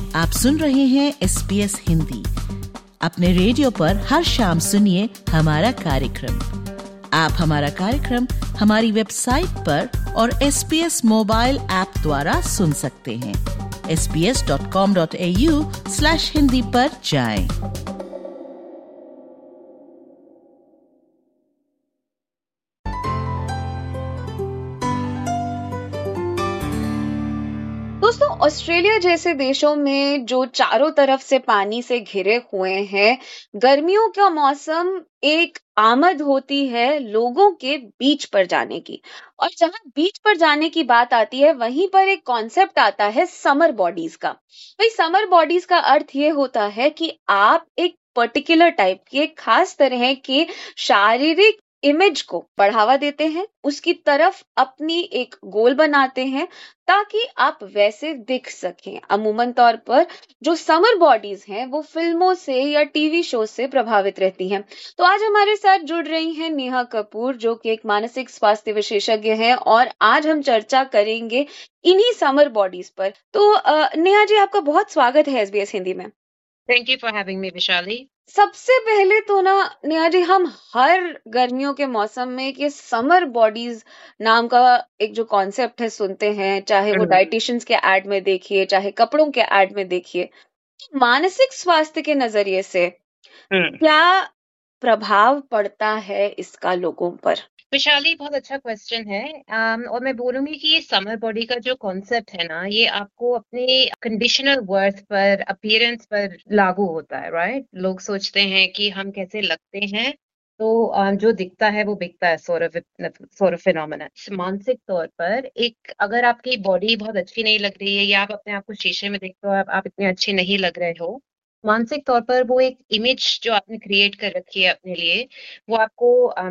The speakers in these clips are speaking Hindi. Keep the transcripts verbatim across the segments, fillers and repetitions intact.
आप सुन रहे हैं एस बी एस हिंदी। अपने रेडियो पर हर शाम सुनिए हमारा कार्यक्रम। आप हमारा कार्यक्रम हमारी वेबसाइट पर और S B S mobile app द्वारा सुन सकते हैं। S B S dot com dot A U slash Hindi पर जाएं। दोस्तों, ऑस्ट्रेलिया जैसे देशों में जो चारों तरफ से पानी से घिरे हुए हैं, गर्मियों का मौसम एक आमद होती है लोगों के बीच पर जाने की। और जहां बीच पर जाने की बात आती है, वहीं पर एक कॉन्सेप्ट आता है समर बॉडीज का। भाई, समर बॉडीज का अर्थ ये होता है कि आप एक पर्टिकुलर टाइप की, एक खास तरह के शारीरिक इमेज को बढ़ावा देते हैं, उसकी तरफ अपनी एक गोल बनाते हैं ताकि आप वैसे दिख सकें। अमूमन तौर पर जो समर बॉडीज हैं वो फिल्मों से या टीवी शो से प्रभावित रहती हैं। तो आज हमारे साथ जुड़ रही हैं नेहा कपूर, जो कि एक मानसिक स्वास्थ्य विशेषज्ञ हैं, और आज हम चर्चा करेंगे इन्हीं समर बॉडीज पर। तो अ, नेहा जी, आपका बहुत स्वागत है एस बी एस हिंदी में। Thank you for having me, Vishali. सबसे पहले तो ना नेहा जी, हम हर गर्मियों के मौसम में कि समर बॉडीज नाम का एक जो कॉन्सेप्ट है सुनते हैं, चाहे वो हम्म, डाइटिशियंस के एड में देखिए, चाहे कपड़ों के एड में देखिए। मानसिक स्वास्थ्य के नजरिए से हम्म। क्या प्रभाव पड़ता है इसका लोगों पर? विशाली, बहुत अच्छा क्वेश्चन है। अम, और मैं बोलूंगी कि ये समर बॉडी का जो कॉन्सेप्ट है ना, ये आपको अपने कंडीशनल वर्थ पर, अपीयरेंस पर लागू होता है, राइट? लोग सोचते हैं कि हम कैसे लगते हैं, तो अम, जो दिखता है वो बिकता है, sort of sort of phenomena. मानसिक तौर पर एक, अगर आपकी बॉडी बहुत अच्छी नहीं लग रही है या आप अपने आप को शीशे में देखते हो, आप, आप इतने अच्छे नहीं लग रहे हो, मानसिक तौर पर वो एक इमेज जो आपने क्रिएट कर रखी है अपने लिए, वो आपको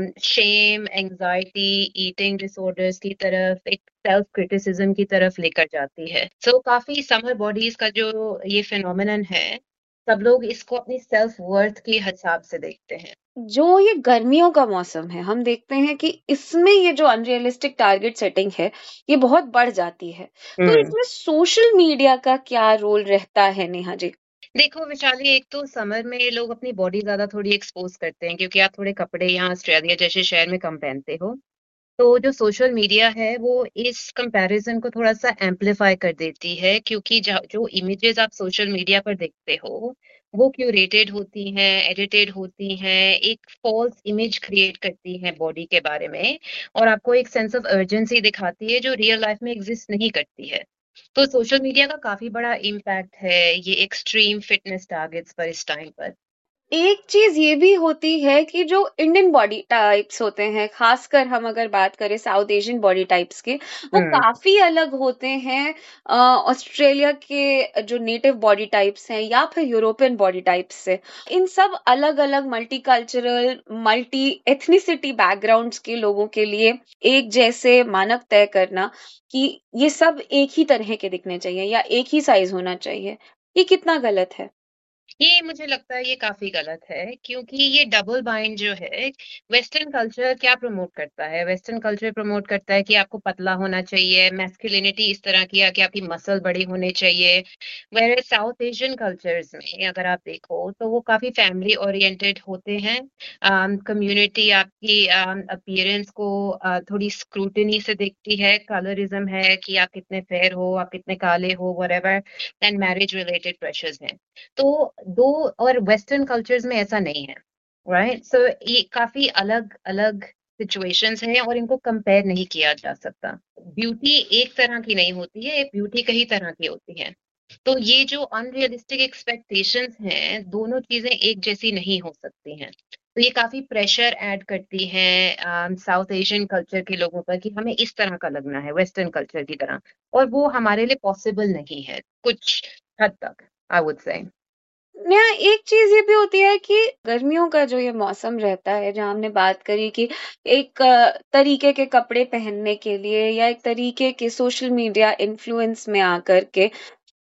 शेम, एंजाइटी, ईटिंग डिसऑर्डर्स की तरफ, एक सेल्फ क्रिटिसिज्म की तरफ लेकर जाती है। सो so, काफी समर बॉडीज का जो ये फिनोमेनन है, सब लोग इसको अपनी सेल्फ वर्थ के हिसाब से देखते हैं। जो ये गर्मियों का मौसम है, हम देखते हैं कि इसमें ये जो अनरियलिस्टिक टारगेट सेटिंग है, ये बहुत बढ़ जाती है। तो हम्म इसमें सोशल मीडिया का क्या रोल रहता है नेहा जी? देखो विशाली, एक तो समर में लोग अपनी बॉडी ज्यादा थोड़ी एक्सपोज करते हैं, क्योंकि आप थोड़े कपड़े यहाँ ऑस्ट्रेलिया जैसे शहर में कम पहनते हो। तो जो सोशल मीडिया है वो इस कंपैरिजन को थोड़ा सा एम्पलीफाई कर देती है, क्योंकि जा- जो इमेजेस आप सोशल मीडिया पर देखते हो वो क्यूरेटेड होती हैं, एडिटेड होती हैं, एक फॉल्स इमेज क्रिएट करती हैं बॉडी के बारे में, और आपको एक सेंस ऑफ अर्जेंसी दिखाती है जो रियल लाइफ में एग्जिस्ट नहीं करती है। तो सोशल मीडिया का काफी बड़ा इम्पैक्ट है ये एक्सट्रीम फिटनेस टारगेट्स पर इस टाइम पर। एक चीज ये भी होती है कि जो इंडियन बॉडी टाइप्स होते हैं, खासकर हम अगर बात करें साउथ एशियन बॉडी टाइप्स के, वो हम्म काफी अलग होते हैं अ, ऑस्ट्रेलिया के जो नेटिव बॉडी टाइप्स हैं या फिर यूरोपियन बॉडी टाइप्स से। इन सब अलग अलग multi cultural, multi ethnicity backgrounds के लोगों के लिए एक जैसे मानक तय करना कि ये सब एक ही तरह के दिखने चाहिए या एक ही साइज होना चाहिए, ये कितना गलत है? ये मुझे लगता है ये काफी गलत है, क्योंकि ये डबल बाइंड जो है, वेस्टर्न कल्चर क्या प्रमोट करता है? वेस्टर्न कल्चर प्रमोट करता है कि आपको पतला होना चाहिए, मैस्कुलिनिटी इस तरह की है कि आपकी मसल बड़ी होने चाहिए। वेयर साउथ एशियन कल्चर्स में अगर आप देखो तो वो काफी फैमिली ओरिएंटेड होते हैं। कम्युनिटी आपकी अपीयरेंस को uh, थोड़ी स्क्रूटनी से देखती है, कलरिज्म है कि आप कितने फेयर हो, आप कितने काले हो, whatever, and marriage related pressures हैं। तो दो, और वेस्टर्न कल्चर्स में ऐसा नहीं है, राइट? सो ये काफी अलग अलग सिचुएशंस हैं और इनको कंपेयर नहीं किया जा सकता। ब्यूटी एक तरह की नहीं होती है, ब्यूटी कई तरह की होती है। तो ये जो अनरियलिस्टिक एक्सपेक्टेशंस हैं, दोनों चीजें एक जैसी नहीं हो सकती हैं। तो ये काफी प्रेशर ऐड करती हैं साउथ एशियन कल्चर के लोगों पर कि हमें इस तरह का लगना है वेस्टर्न कल्चर की तरह, और वो हमारे लिए पॉसिबल नहीं है कुछ हद तक, आई वुड से। नया एक चीज ये भी होती है कि गर्मियों का जो ये मौसम रहता है, जहाँ हमने बात करी कि एक अ, तरीके के कपड़े पहनने के लिए या एक तरीके के सोशल मीडिया इन्फ्लुएंस में आकर के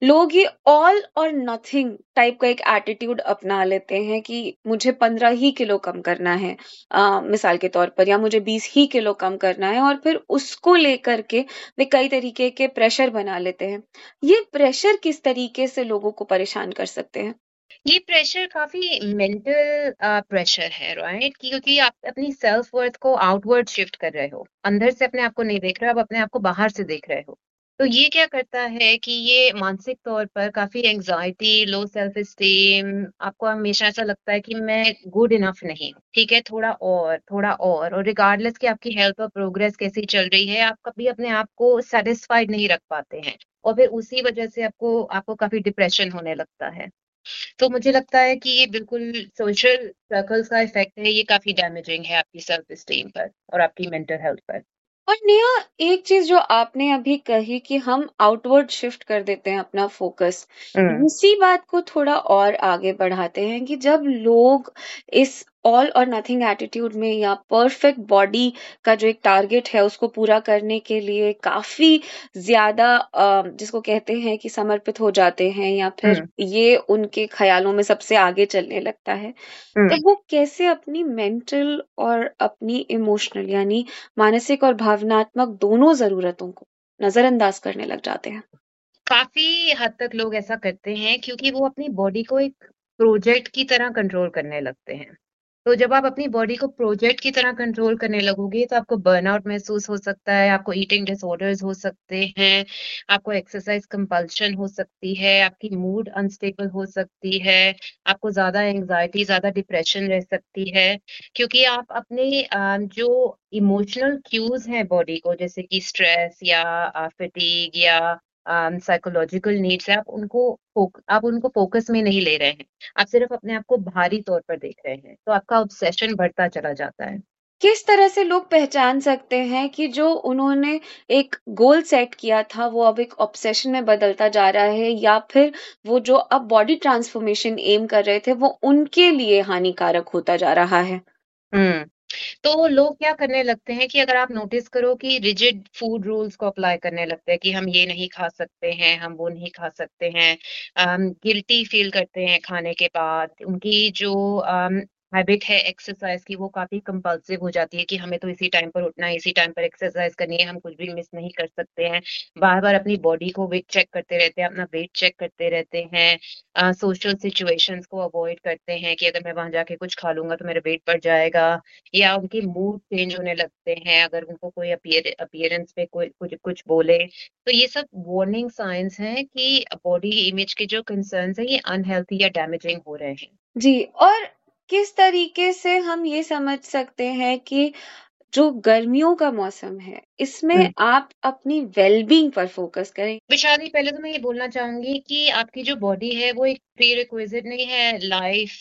लोग ये ऑल और नथिंग टाइप का एक एटीट्यूड अपना लेते हैं कि मुझे पंद्रह ही किलो कम करना है, अ, मिसाल के तौर पर, या मुझे बीस ही किलो कम करना है, और फिर उसको लेकर के वे कई तरीके के प्रेशर बना लेते हैं। ये प्रेशर किस तरीके से लोगों को परेशान कर सकते हैं? ये प्रेशर काफी मेंटल प्रेशर है, राइट? क्योंकि आप अपनी सेल्फ वर्थ को आउटवर्ड शिफ्ट कर रहे हो, अंदर से अपने आप को नहीं देख रहे हो, आप अपने आप को बाहर से देख रहे हो। तो ये क्या करता है कि ये मानसिक तौर पर काफी एंजाइटी, लो सेल्फ एस्टीम, आपको हमेशा ऐसा लगता है कि मैं गुड इनफ नहीं हूँ, ठीक है, थोड़ा और थोड़ा और और रिगार्डलेस कि आपकी हेल्थ और प्रोग्रेस कैसी चल रही है, आप कभी अपने आप को सेटिस्फाइड नहीं रख पाते हैं, और फिर उसी वजह से आपको आपको काफी डिप्रेशन होने लगता है। तो मुझे लगता है कि ये बिल्कुल सोशल सर्कल्स का इफेक्ट है, ये काफी डैमेजिंग है आपकी सेल्फ एस्टीम पर और आपकी मेंटल हेल्थ पर। और नेहा, एक चीज जो आपने अभी कही कि हम आउटवर्ड शिफ्ट कर देते हैं अपना फोकस, हम्म। इसी बात को थोड़ा और आगे बढ़ाते हैं कि जब लोग इस ऑल और नथिंग एटीट्यूड में, या परफेक्ट बॉडी का जो एक टारगेट है उसको पूरा करने के लिए काफी ज्यादा अ, जिसको कहते हैं कि समर्पित हो जाते हैं, या फिर हम्म। ये उनके ख्यालों में सबसे आगे चलने लगता है, हम्म। तब वो कैसे अपनी मेंटल और अपनी इमोशनल, यानी मानसिक और भावनात्मक दोनों जरूरतों को नजरअंदाज करने लग जाते हैं? काफी हद तक लोग ऐसा करते हैं क्योंकि वो अपनी बॉडी को एक प्रोजेक्ट की तरह कंट्रोल करने लगते हैं। तो जब आप अपनी बॉडी को प्रोजेक्ट की तरह कंट्रोल करने लगोगे तो आपको बर्नआउट महसूस हो सकता है, आपको ईटिंग डिसऑर्डर्स हो सकते हैं, आपको एक्सरसाइज कंपल्शन हो सकती है, आपकी मूड अनस्टेबल हो सकती है, आपको ज्यादा एंजाइटी, ज्यादा डिप्रेशन रह सकती है, क्योंकि आप अपने अ, जो इमोशनल क्यूज हैं बॉडी को, जैसे कि स्ट्रेस या फटीग या साइकोलॉजिकल नीड्स है, आप उनको फोक, आप उनको फोकस में नहीं ले रहे हैं, आप सिर्फ अपने आप को भारी तौर पर देख रहे हैं, तो आपका ऑब्सेशन बढ़ता चला जाता है। किस तरह से लोग पहचान सकते हैं कि जो उन्होंने एक गोल सेट किया था वो अब एक ऑब्सेशन में बदलता जा रहा है, या फिर वो जो अब बॉडी ट्रांसफॉर्मेशन एम कर रहे थे वो उनके लिए हानिकारक होता जा रहा है? हम्म। तो लोग क्या करने लगते हैं कि अगर आप नोटिस करो कि रिजिड फूड रूल्स को अप्लाई करने लगते हैं कि हम ये नहीं खा सकते हैं, हम वो नहीं खा सकते हैं, गिल्टी फील करते हैं खाने के बाद, उनकी जो हैबिट है एक्सरसाइज की वो काफी कंपल्सिव हो जाती है कि हमें तो इसी टाइम पर उठना है, इसी टाइम पर एक्सरसाइज करनी है, हम कुछ भी मिस नहीं कर सकते हैं, बार बार अपनी बॉडी को वेट चेक करते रहते हैं, अपना वेट चेक करते रहते हैं, सोशल सिचुएशंस को अवॉइड करते हैं कि अगर मैं वहां जाके कुछ खा लूंगा तो मेरा वेट बढ़ जाएगा, या उनके मूड चेंज होने लगते हैं अगर उनको कोई अपीयर अपीयरेंस पे कोई कुछ कुछ बोले। तो ये सब वार्निंग साइंस हैं कि बॉडी इमेज के जो कंसर्न्स हैं ये अनहेल्थी या डैमेजिंग हो रहे हैं। जी। और किस तरीके से हम ये समझ सकते हैं कि जो गर्मियों का मौसम है इसमें हम्म। आप अपनी वेलबींग पर फोकस करें? विशाली, पहले तो मैं ये बोलना चाहूंगी कि आपकी जो बॉडी है वो एक प्री रिक्विजिट नहीं है लाइफ,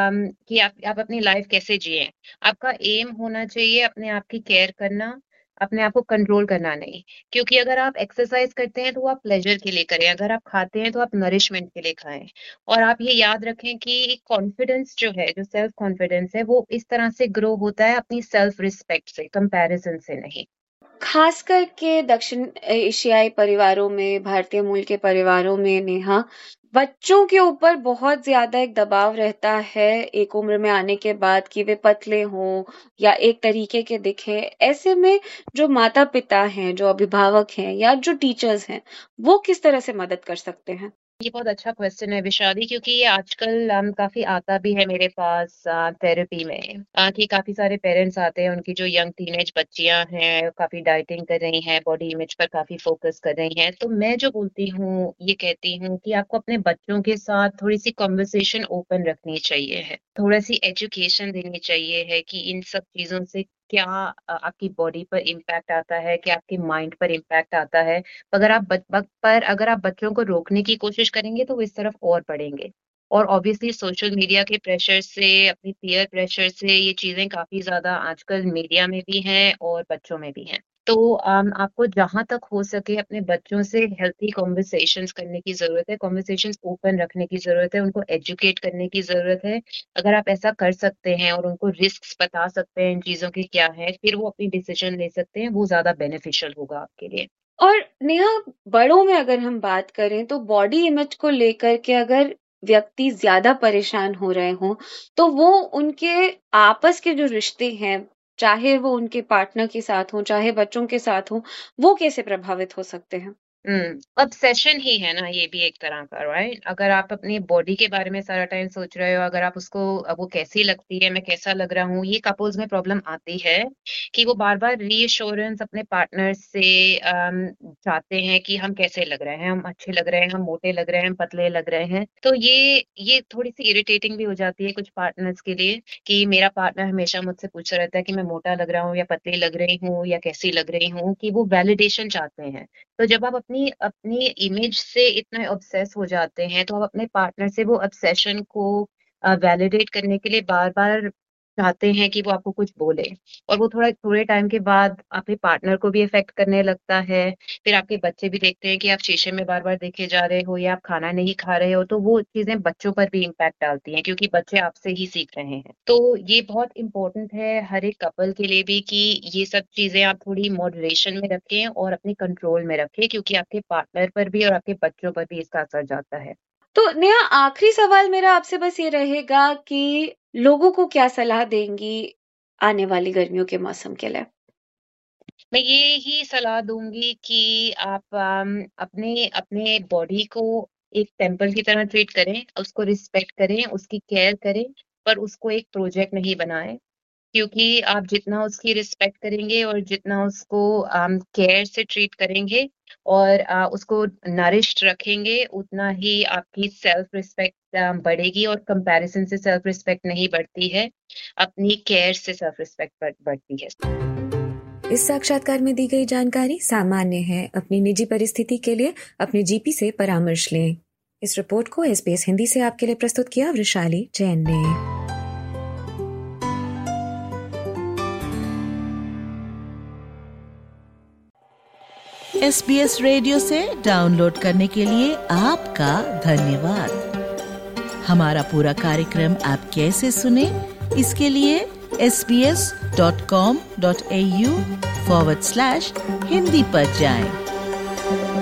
कि आप आप अपनी लाइफ कैसे जिए। आपका एम होना चाहिए अपने आप की केयर करना, अपने आप को कंट्रोल करना नहीं। क्योंकि अगर आप एक्सरसाइज करते हैं तो वो आप प्लेजर के लिए करें, अगर आप खाते हैं तो आप नरिशमेंट के लिए खाएं। और आप ये याद रखें कि कॉन्फिडेंस जो है, जो सेल्फ कॉन्फिडेंस है, वो इस तरह से ग्रो होता है अपनी सेल्फ रिस्पेक्ट से, कंपैरिजन से नहीं। खास करके दक्षिण एशियाई परिवारों में, भारतीय मूल के परिवारों में नेहा, बच्चों के ऊपर बहुत ज्यादा एक दबाव रहता है एक उम्र में आने के बाद कि वे पतले हों या एक तरीके के दिखें। ऐसे में जो माता पिता हैं, जो अभिभावक हैं, या जो टीचर्स हैं, वो किस तरह से मदद कर सकते हैं? ये बहुत अच्छा क्वेश्चन है विशाली, क्योंकि ये आजकल um, काफी आता भी है मेरे पास थेरेपी में, uh, कि काफी सारे पेरेंट्स आते हैं, उनकी जो यंग टीनेज बच्चियां हैं काफी डाइटिंग कर रही हैं, बॉडी इमेज पर काफी फोकस कर रही हैं। तो मैं जो बोलती हूँ ये कहती हूँ कि आपको अपने बच्चों के साथ थोड़ी सी कॉन्वर्सेशन ओपन रखनी चाहिए है, थोड़ा सी एजुकेशन देनी चाहिए है कि इन सब चीजों से क्या अ, आपकी बॉडी पर इम्पैक्ट आता है, क्या आपके माइंड पर इम्पैक्ट आता है। अगर आप बच, बच, पर अगर आप बच्चों को रोकने की कोशिश करेंगे तो वो इस तरफ और बढ़ेंगे। और ऑब्वियसली सोशल मीडिया के प्रेशर से, अपनी पीयर प्रेशर से ये चीजें काफी ज्यादा आजकल मीडिया में भी हैं और बच्चों में भी हैं। तो um, आपको जहां तक हो सके अपने बच्चों से हेल्थी कॉन्वर्सेशंस करने की जरूरत है, कॉन्वर्सेशंस ओपन रखने की जरूरत है, उनको एजुकेट करने की जरूरत है। अगर आप ऐसा कर सकते हैं और उनको रिस्क्स बता सकते हैं इन चीजों के क्या है, फिर वो अपनी डिसीजन ले सकते हैं, वो ज्यादा बेनिफिशियल होगा आपके लिए। और नेहा, बड़ों में अगर हम बात करें तो बॉडी इमेज को लेकर के अगर व्यक्ति ज्यादा परेशान हो रहे हों तो वो उनके आपस के जो रिश्ते हैं, चाहे वो उनके पार्टनर के साथ हो चाहे बच्चों के साथ हो, वो कैसे प्रभावित हो सकते हैं? हम्म ऑब्सेशन ही है ना ये भी एक तरह का, राइट? अगर आप अपनी बॉडी के बारे में सारा टाइम सोच रहे हो, अगर आप उसको अब वो कैसी लगती है, मैं कैसा लग रहा हूँ, ये कपल्स में प्रॉब्लम आती है कि वो बार बार रीअश्योरेंस अपने पार्टनर से अम, चाहते हैं कि हम कैसे लग रहे हैं, हम अच्छे लग रहे हैं, हम मोटे लग रहे हैं, हम पतले लग रहे हैं। तो ये ये थोड़ी सी इरिटेटिंग भी हो जाती है कुछ पार्टनर्स के लिए कि मेरा पार्टनर हमेशा मुझसे पूछता रहता है कि मैं मोटा लग रहा हूँ या पतली लग रही हूँ या कैसी लग रही हूँ, कि वो वैलिडेशन चाहते हैं। तो जब आप अपनी अपनी इमेज से इतना ऑब्सेस हो जाते हैं तो आप अपने पार्टनर से वो ऑब्सेशन को वैलिडेट करने के लिए बार बार चाहते हैं कि वो आपको कुछ बोले, और वो थोड़ा थोड़े टाइम के बाद आपके पार्टनर को भी इफेक्ट करने लगता है। फिर आपके बच्चे भी देखते हैं कि आप शीशे में बार बार देखे जा रहे हो या आप खाना नहीं खा रहे हो, तो वो चीजें बच्चों पर भी इम्पैक्ट डालती हैं क्योंकि बच्चे आपसे ही सीख रहे हैं। तो ये बहुत इंपॉर्टेंट है हर एक कपल के लिए भी कि ये सब चीजें आप थोड़ी मॉडरेशन में रखें और अपने कंट्रोल में रखें, क्योंकि आपके पार्टनर पर भी और आपके बच्चों पर भी इसका असर जाता है। तो नेहा, आखिरी सवाल मेरा आपसे बस ये रहेगा कि लोगों को क्या सलाह देंगी आने वाली गर्मियों के मौसम के लिए? मैं ये ही सलाह दूंगी कि आप अम, अपने अपने बॉडी को एक टेम्पल की तरह ट्रीट करें, उसको रिस्पेक्ट करें, उसकी केयर करें, पर उसको एक प्रोजेक्ट नहीं बनाएं। क्योंकि आप जितना उसकी रिस्पेक्ट करेंगे और जितना उसको केयर से ट्रीट करेंगे और आ, उसको नरिश्ड रखेंगे, उतना ही आपकी सेल्फ रिस्पेक्ट बढ़ेगी। और कंपैरिजन से सेल्फ रिस्पेक्ट नहीं बढ़ती है, अपनी केयर से सेल्फ रिस्पेक्ट बढ़ती है। इस साक्षात्कार में दी गई जानकारी सामान्य है। अपनी निजी परिस्थिति के लिए अपने जीपी से परामर्श लें। इस रिपोर्ट को एसबीएस हिंदी से आपके लिए प्रस्तुत किया वृषाली जैन ने। एसबीएस रेडियो से डाउनलोड करने के लिए आपका धन्यवाद। हमारा पूरा कार्यक्रम आप कैसे सुने, इसके लिए S B S dot com dot A U forward slash Hindi पर जाएं।